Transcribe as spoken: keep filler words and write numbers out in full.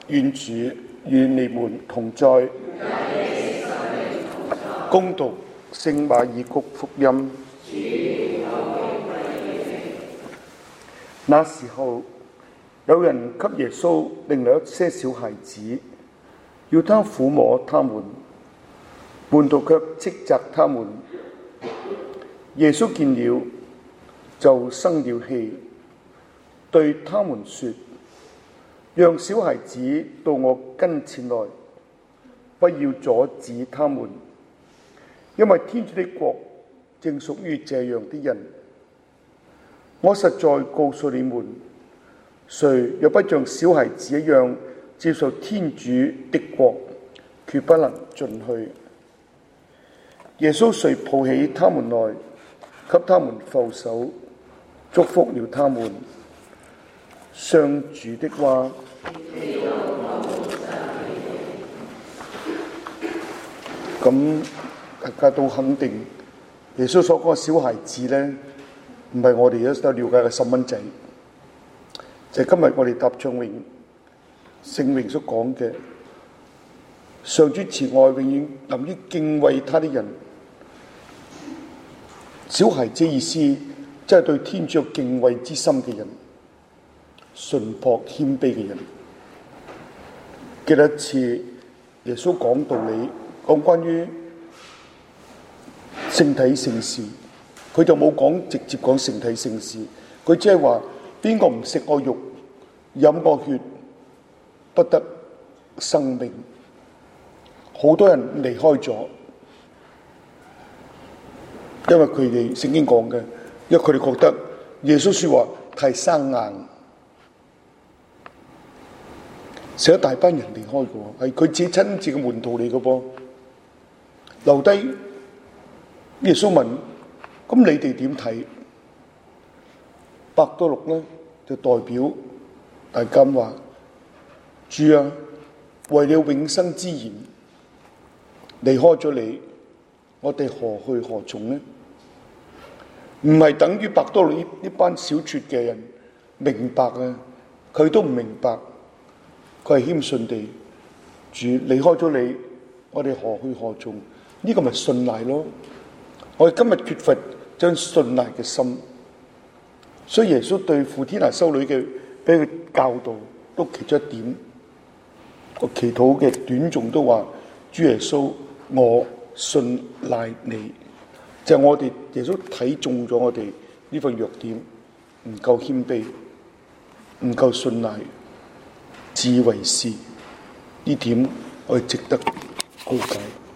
願主與你們同在。恭讀聖馬爾谷福音。那時候，有人給耶穌領了一些小孩子，要他撫摸他們，門徒卻斥責他們。耶穌見了，就生了氣，對他們說：讓小孩子到我跟前來，不要阻止他們，因為天主的國正屬於這樣的人。我實在告訴你們，誰若不像小孩子一樣接受天主的國，決不能進去。耶穌遂抱起他們來，給他們覆手，祝福了他們。上主的話。咁大家都肯定，耶穌所講嘅小孩子呢，唔係我哋一所了解嘅細蚊仔，就係、是、今日我哋答唱詠聖詠所講嘅，上主慈愛永遠臨於敬畏他的人。小孩子意思，即係對天主有敬畏之心嘅人，純樸謙卑嘅人。記得一次耶穌講道理，講關於聖體聖事，佢就冇講直接講聖體聖事，佢只係話邊個唔食我肉、飲我血，不得生命。好多人離開咗，因為佢哋聖經講嘅，因為佢哋覺得耶穌說話太生硬，成一大班人離開嘅，係佢自己親自嘅門徒嚟嘅噃，留低。耶穌問：咁你哋點睇？伯多祿咧就代表大家話：主啊，為了永生之言，離開咗你，我哋何去何從呢？唔係等於伯多祿呢班小撮嘅人明白啊，佢都唔明白，佢係謙遜地，主離開咗你，我哋何去何從？呢、這個咪信賴咯。我哋今日缺乏將信賴嘅心，所以耶穌對付天下修女嘅俾佢教導，都其中一點。個祈禱嘅短誦都話：主耶穌，我信賴你。就係、是、我哋耶穌睇中咗我哋呢份弱點，唔夠謙卑，唔夠信賴，自以為是，呢點我哋值得高解。